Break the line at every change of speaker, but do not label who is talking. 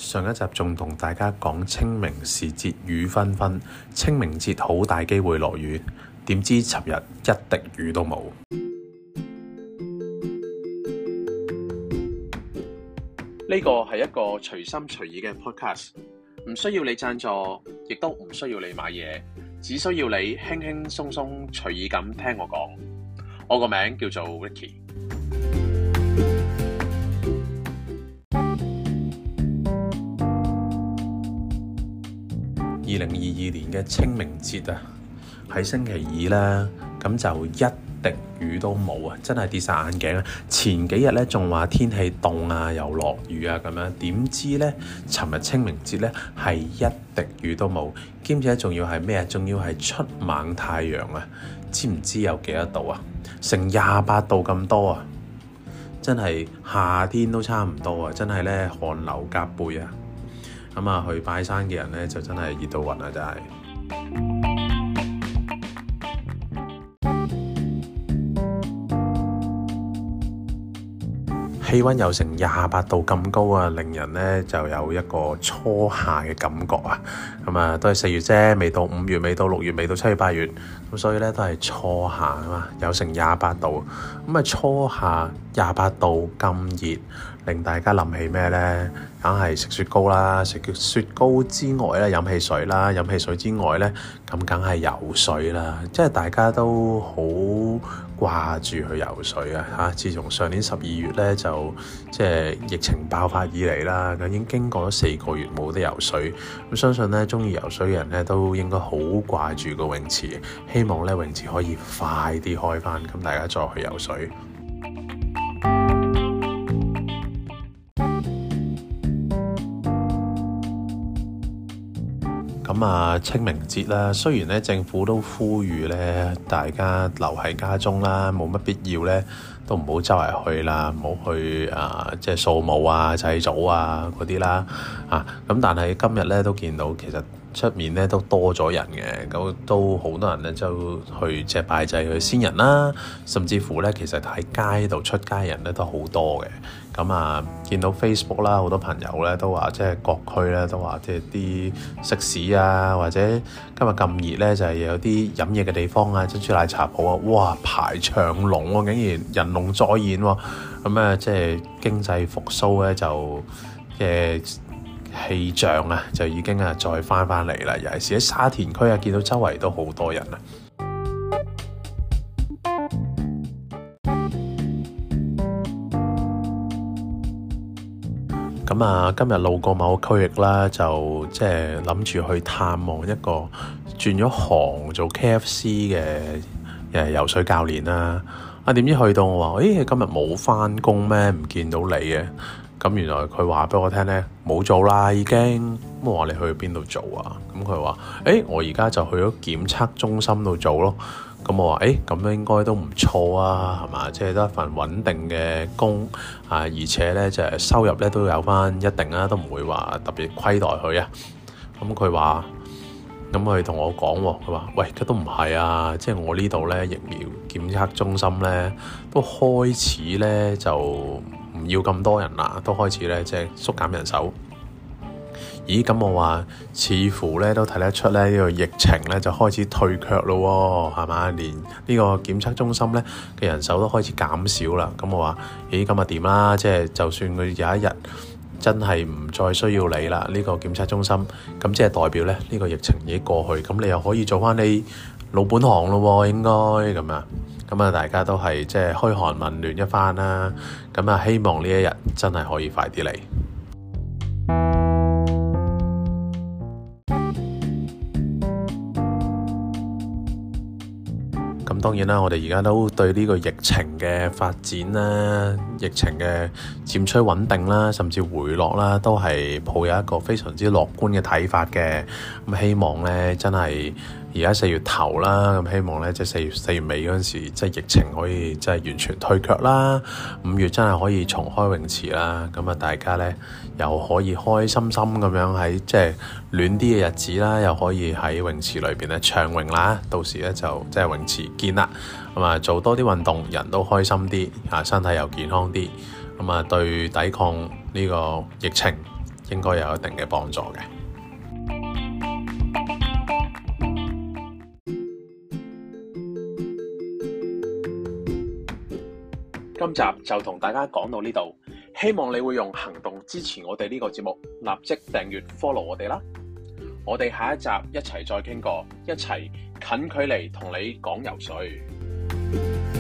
上一集仲同大家講清明時節雨紛紛，清明節好大機會落雨，點知尋日一滴雨都冇。呢個係一個隨心隨意嘅 podcast， 唔需要你贊助，亦都唔需要你買嘢，只需要你輕輕鬆鬆隨意咁聽我講。我個名叫做 Ricky。2022年嘅清明節啊，喺星期二啦，咁就一滴雨都冇啊！真係跌晒眼鏡啊！前幾日咧仲話天氣凍啊，又落雨啊咁樣，點知咧尋日清明節咧係一滴雨都冇，兼且仲要係咩啊？仲要係出猛太陽啊！知唔知有幾多度啊？成28度咁多啊！真係夏天都差唔多啊！真係咧汗流浹背啊！咁啊，去拜山嘅人咧就真係熱到暈啊！真係。氣溫有成28度咁高啊，令人咧就有一個初夏嘅感覺啊。咁啊，都係4月啫，未到5月，未到6月，未到7月8月，咁所以咧都係初夏啊嘛，有成28度。咁啊，初夏28度咁熱，令大家諗起咩咧？梗係食雪糕啦，食雪糕之外咧，飲汽水啦，飲汽水之外咧，咁梗係游水啦。即係大家都好掛住去游水啊！嚇，自從上年12月咧就即係疫情爆發以嚟啦，咁已經經過咗4個月冇得游水。咁相信咧中意游水嘅人咧都應該好掛住個泳池，希望咧泳池可以快啲開返，咁大家再去游水。咁啊，清明節啦，雖然咧政府都呼籲咧大家留喺家中啦，冇乜必要咧都唔好周圍去啦，唔好去即係掃墓啊、祭祖啊嗰啲啦，咁但係今日咧都見到其實出面咧都多咗人嘅，咁都好多人咧就去即係拜祭去先人啦，甚至乎咧其實喺街度出街人咧都好多嘅。咁啊，見到 Facebook 啦，好多朋友咧都話，即係各區咧都話，即係啲食肆啊，或者今日咁熱咧，就係有啲飲嘢嘅地方啊，珍珠奶茶鋪啊，哇排長龍喎，竟然人龍再現喎，咁啊，即係經濟復甦咧就嘅氣象啊，就已經再翻嚟啦，尤其是喺沙田區啊，見到周圍都好多人啊。咁啊，今日路過某個區域啦，就即係諗住去探望一個轉咗行做 KFC 嘅游水教練啦。點知去到我話，今日冇返工咩？唔見到你嘅。咁原來佢話俾我聽咧，冇做啦已經。咁我話你去邊度做啊？咁佢話，我而家就去咗檢測中心度做咯。咁我話，咁樣應該都唔錯啊，係嘛？即係得一份穩定嘅工而且咧就係收入咧都有翻一定啦，都唔會話特別虧待佢啊。咁佢話，咁佢同我講喎，佢話，喂，佢都唔係啊，即係我呢度咧疫苗檢測中心咧都開始咧就唔要咁多人啦，都開始咧即係縮減人手。咦，咁我話似乎咧都睇得出咧呢個疫情咧就開始退卻咯，係嘛？連呢個檢測中心咧嘅人手都開始減少啦。咁我話，咁啊點啦？即係就算佢有一日真係唔再需要你啦，呢個檢測中心，咁即係代表咧呢個疫情已經過去，咁你又可以做翻你老本行咯，應該咁啊。咁啊，大家都係即係噓寒問暖一番啦。咁啊，希望呢一日真係可以快啲嚟。咁當然啦，我哋而家都對呢個疫情嘅發展啦、疫情嘅漸趨穩定啦，甚至回落啦，都係抱有一個非常之樂觀嘅睇法嘅。咁希望咧，真係而家4月頭啦，咁希望咧即係4月尾嗰陣時，即係疫情可以即係完全退卻啦。5月真係可以重開泳池啦，咁啊大家咧又可以開心心咁樣喺即係暖啲嘅日子啦，又可以喺泳池裏邊咧暢泳啦。到時咧就即係泳池見啦，咁啊做多啲運動，人都開心啲，身體又健康啲，咁啊對抵抗呢個疫情應該有一定嘅幫助嘅。今集就同大家講到呢度，希望你會用行動支持我哋呢個節目，立即訂閱 follow 我哋啦。我哋下一集一齊再傾過，一齊近距離同你講游水。